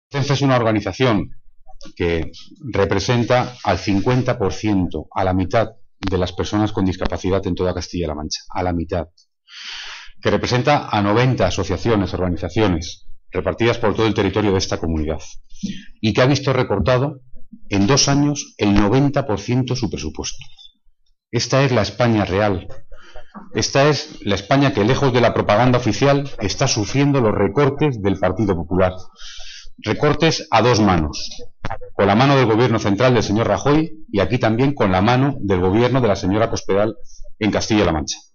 CENFE es una organización que representa al 50%, a la mitad de las personas con discapacidad en toda Castilla-La Mancha, a la mitad, que representa a 90 asociaciones, organizaciones, repartidas por todo el territorio de esta comunidad, y que ha visto recortado en 2 años el 90% su presupuesto. Esta es la España real. Esta es la España que, lejos de la propaganda oficial, está sufriendo los recortes del Partido Popular. Recortes a 2 manos, con la mano del gobierno central del señor Rajoy y aquí también con la mano del gobierno de la señora Cospedal en Castilla-La Mancha.